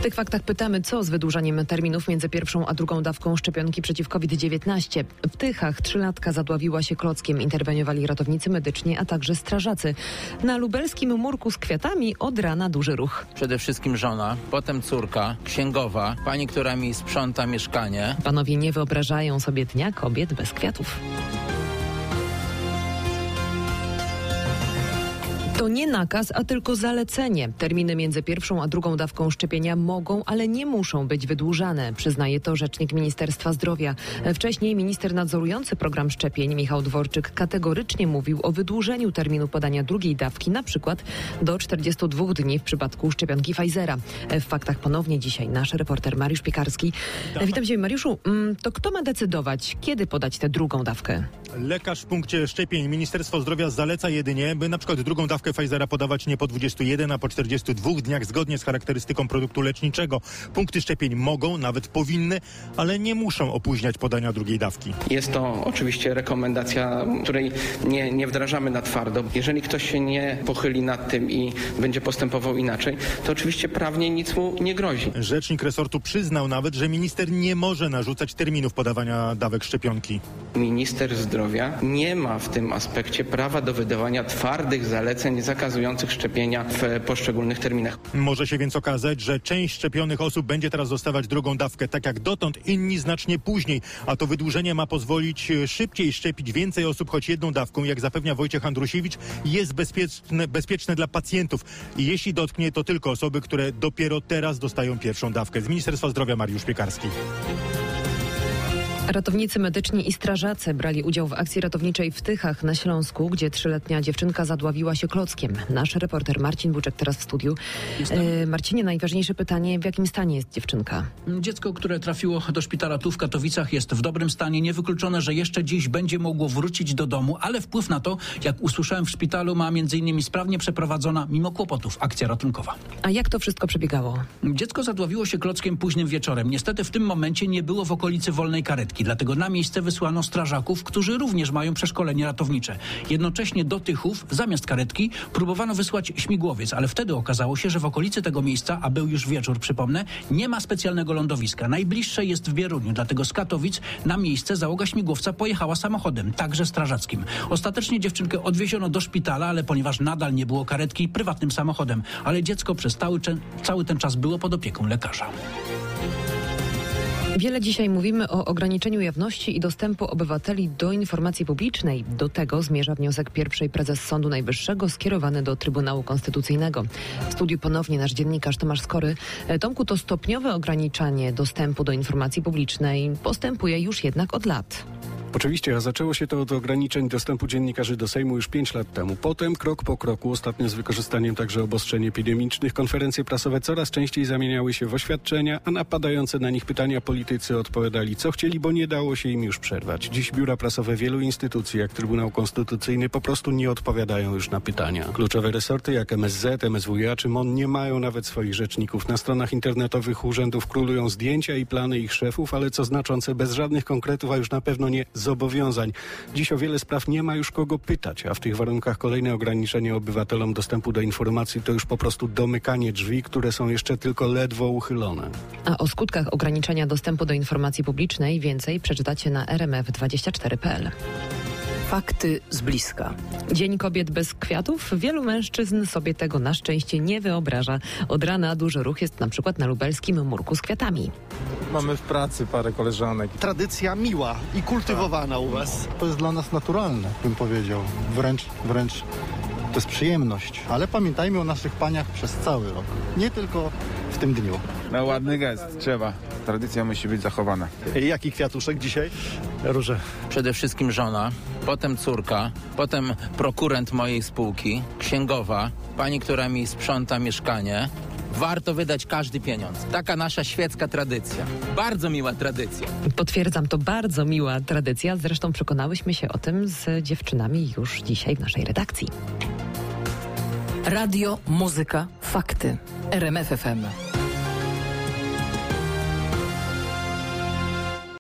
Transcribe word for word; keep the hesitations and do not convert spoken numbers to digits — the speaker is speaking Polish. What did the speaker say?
tych faktach pytamy, co z wydłużaniem terminów między pierwszą a drugą dawką szczepionki przeciw COVID dziewiętnaście. W Tychach trzylatka zadławiła się klockiem. Interweniowali ratownicy medyczni, a także strażacy. Na lubelskim murku z kwiatami od rana duży ruch. Przede wszystkim żona, potem córka, księgowa, pani, która mi sprząta mieszkanie. Panowie nie wyobrażają sobie Dnia Kobiet bez kwiatów. To nie nakaz, a tylko zalecenie. Terminy między pierwszą a drugą dawką szczepienia mogą, ale nie muszą być wydłużane, przyznaje to rzecznik Ministerstwa Zdrowia. Wcześniej minister nadzorujący program szczepień Michał Dworczyk kategorycznie mówił o wydłużeniu terminu podania drugiej dawki, na przykład do czterdziestu dwóch dni w przypadku szczepionki Pfizera. W faktach ponownie dzisiaj nasz reporter Mariusz Piekarski. Witam Cię, Mariuszu. To kto ma decydować, kiedy podać tę drugą dawkę? Lekarz w punkcie szczepień. Ministerstwo Zdrowia zaleca jedynie, by na przykład drugą dawkę Pfizera podawać nie po dwudziestu jeden, a po czterdziestu dwóch dniach zgodnie z charakterystyką produktu leczniczego. Punkty szczepień mogą, nawet powinny, ale nie muszą opóźniać podania drugiej dawki. Jest to oczywiście rekomendacja, której nie, nie wdrażamy na twardo. Jeżeli ktoś się nie pochyli nad tym i będzie postępował inaczej, to oczywiście prawnie nic mu nie grozi. Rzecznik resortu przyznał nawet, że minister nie może narzucać terminów podawania dawek szczepionki. Minister zdrowia nie ma w tym aspekcie prawa do wydawania twardych zaleceń zakazujących szczepienia w poszczególnych terminach. Może się więc okazać, że część szczepionych osób będzie teraz dostawać drugą dawkę tak jak dotąd, inni znacznie później, a to wydłużenie ma pozwolić szybciej szczepić więcej osób choć jedną dawką, jak zapewnia Wojciech Andrusiewicz, jest bezpieczne, bezpieczne dla pacjentów. I jeśli dotknie, to tylko osoby, które dopiero teraz dostają pierwszą dawkę. Z Ministerstwa Zdrowia Mariusz Piekarski. Ratownicy medyczni i strażacy brali udział w akcji ratowniczej w Tychach na Śląsku, gdzie trzyletnia dziewczynka zadławiła się klockiem. Nasz reporter Marcin Buczek teraz w studiu. E, Marcinie, najważniejsze pytanie, w jakim stanie jest dziewczynka? Dziecko, które trafiło do szpitala tu w Katowicach, jest w dobrym stanie. Niewykluczone, że jeszcze dziś będzie mogło wrócić do domu, ale wpływ na to, jak usłyszałem w szpitalu, ma między innymi sprawnie przeprowadzona, mimo kłopotów, akcja ratunkowa. A jak to wszystko przebiegało? Dziecko zadławiło się klockiem późnym wieczorem. Niestety w tym momencie nie było w okolicy wolnej karetki. Dlatego na miejsce wysłano strażaków, którzy również mają przeszkolenie ratownicze. Jednocześnie do Tychów, zamiast karetki, próbowano wysłać śmigłowiec, ale wtedy okazało się, że w okolicy tego miejsca, a był już wieczór, przypomnę, nie ma specjalnego lądowiska. Najbliższe jest w Bieruniu, dlatego z Katowic na miejsce załoga śmigłowca pojechała samochodem, także strażackim. Ostatecznie dziewczynkę odwieziono do szpitala, ale ponieważ nadal nie było karetki, prywatnym samochodem. Ale dziecko przez cały, cały ten czas było pod opieką lekarza. Wiele dzisiaj mówimy o ograniczeniu jawności i dostępu obywateli do informacji publicznej. Do tego zmierza wniosek pierwszej prezes Sądu Najwyższego skierowany do Trybunału Konstytucyjnego. W studiu ponownie nasz dziennikarz Tomasz Skory. Tomku, to stopniowe ograniczanie dostępu do informacji publicznej postępuje już jednak od lat. Oczywiście, a zaczęło się to od ograniczeń dostępu dziennikarzy do Sejmu już pięć lat temu. Potem, krok po kroku, ostatnio z wykorzystaniem także obostrzeń epidemicznych, konferencje prasowe coraz częściej zamieniały się w oświadczenia, a na padające na nich pytania politycy odpowiadali co chcieli, bo nie dało się im już przerwać. Dziś biura prasowe wielu instytucji, jak Trybunał Konstytucyjny, po prostu nie odpowiadają już na pytania. Kluczowe resorty jak M S Z, M S W iA czy M O N nie mają nawet swoich rzeczników. Na stronach internetowych urzędów królują zdjęcia i plany ich szefów, ale co znaczące, bez żadnych konkretów, a już na pewno nie zobowiązań. Dziś o wiele spraw nie ma już kogo pytać, a w tych warunkach kolejne ograniczenie obywatelom dostępu do informacji to już po prostu domykanie drzwi, które są jeszcze tylko ledwo uchylone. A o skutkach ograniczenia dostępu do informacji publicznej więcej przeczytacie na r m f dwadzieścia cztery kropka p l. Fakty z bliska. Dzień Kobiet bez kwiatów? Wielu mężczyzn sobie tego na szczęście nie wyobraża. Od rana duży ruch jest na przykład na lubelskim murku z kwiatami. Mamy w pracy parę koleżanek. Tradycja miła i kultywowana u was. To jest dla nas naturalne, bym powiedział. Wręcz, wręcz to jest przyjemność. Ale pamiętajmy o naszych paniach przez cały rok. Nie tylko w tym dniu. No ładny gest, trzeba. Tradycja musi być zachowana. Jaki kwiatuszek dzisiaj? Róże. Przede wszystkim żona, potem córka, potem prokurent mojej spółki, księgowa, pani, która mi sprząta mieszkanie. Warto wydać każdy pieniądz. Taka nasza świecka tradycja. Bardzo miła tradycja. Potwierdzam, to bardzo miła tradycja. Zresztą przekonałyśmy się o tym z dziewczynami już dzisiaj w naszej redakcji. Radio, muzyka, fakty. R M F F M.